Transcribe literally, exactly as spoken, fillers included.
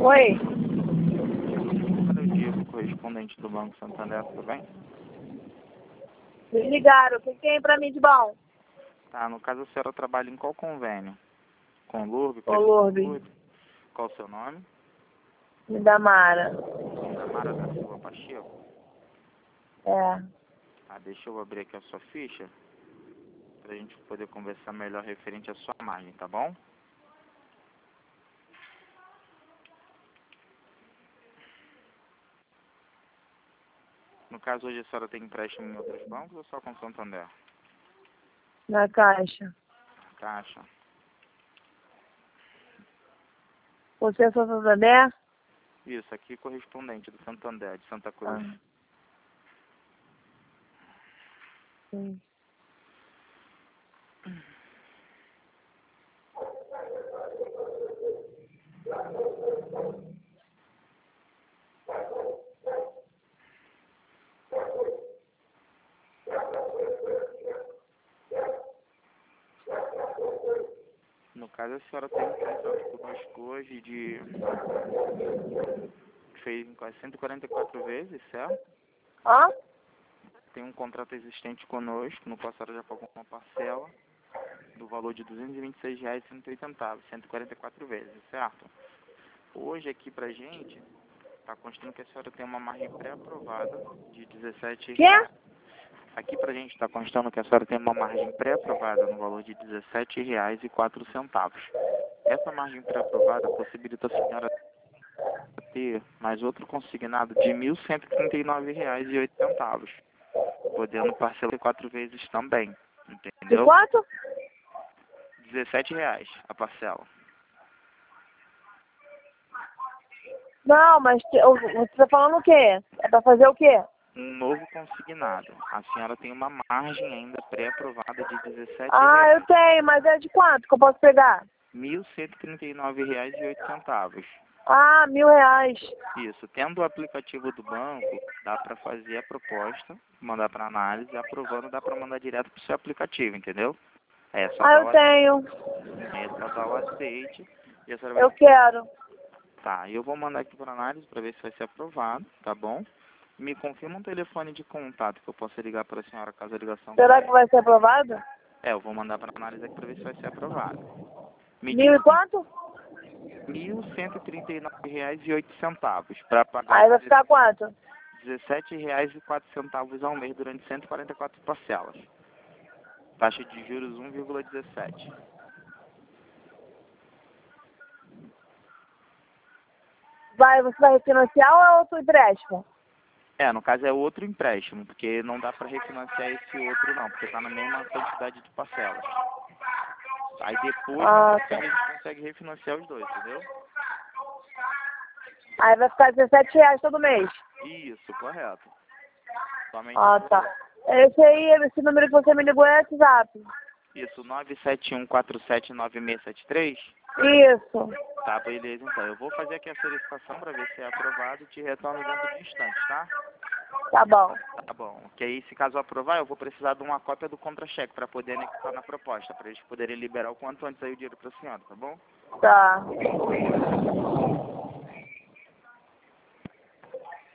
Oi. Para o Diego, correspondente do Banco Santander, tudo bem? Me ligaram. O que tem pra mim de bom? Tá, no caso a senhora trabalha em qual convênio? Com o Lurb? Ô, Lourdes. Lurb? Qual o seu nome? Indamara. Mara da Silva Pacheco? É. Tá, deixa eu abrir aqui a sua ficha para a gente poder conversar melhor referente à sua margem, tá bom? No caso, hoje a senhora tem empréstimo em outros bancos ou só com o Santander? Na caixa. Caixa. Você é São Santander? Isso, aqui correspondente do Santander, de Santa Cruz. Ah. Sim. No caso, a senhora tem um contrato conosco hoje de... fez em quase cento e quarenta e quatro vezes, certo? Ó? Tem um contrato existente conosco, no qual a senhora já pagou uma parcela do valor de duzentos e vinte e seis reais e cento e oitenta centavos, cento e quarenta e quatro vezes, certo? Hoje aqui pra gente, tá constando que a senhora tem uma margem pré-aprovada de dezessete reais. Quê? Aqui pra gente está constando que a senhora tem uma margem pré-aprovada no valor de dezessete reais e quatro centavos. Essa margem pré-aprovada possibilita a senhora ter mais outro consignado de mil cento e trinta e nove reais e oito centavos, podendo parcelar quatro vezes também, De entendeu? quanto? dezessete reais a parcela. Não, mas te- o- você tá falando o quê? É pra fazer o quê? Um novo consignado. A senhora tem uma margem ainda pré-aprovada de dezessete Ah, reais. eu tenho, mas é de quanto que eu posso pegar? mil cento e trinta e nove reais e oito centavos. Ah, mil reais. Isso. Tendo o aplicativo do banco, dá para fazer a proposta, mandar para análise, aprovando, dá para mandar direto para o seu aplicativo, entendeu? É só Ah, dar eu o tenho. aceite. É só dar o aceite. E a senhora Eu vai... quero. Tá, eu vou mandar aqui para análise para ver se vai ser aprovado, tá bom? Me confirma um telefone de contato que eu possa ligar para a senhora caso a ligação... Será que vai ser aprovado? É, eu vou mandar para análise aqui para ver se vai ser aprovado. Me Mil diz e quanto? mil cento e trinta e nove reais e oito centavos para pagar Aí vai ficar quanto? dezessete reais e quatro centavos ao mês durante cento e quarenta e quatro parcelas. Taxa de juros um vírgula dezessete. Vai, você vai refinanciar ou é outro empréstimo? É, no caso é outro empréstimo, porque não dá para refinanciar esse outro não, porque está na mesma quantidade de parcelas. Aí depois Ah, a tá. gente consegue refinanciar os dois, entendeu? Aí vai ficar dezessete reais todo mês. Isso, correto. Somente Ah, por- tá. Esse aí, esse número que você me ligou é WhatsApp. Isso, nove sete um quatro sete nove seis sete três. Isso. Tá, beleza, então. Eu vou fazer aqui a solicitação para ver se é aprovado e te retorno dentro de instantes, tá? Tá bom. Tá bom. Que aí, se caso aprovar, eu vou precisar de uma cópia do contra-cheque para poder anexar na proposta, para eles poderem liberar o quanto antes aí o dinheiro para a senhora, tá bom? Tá.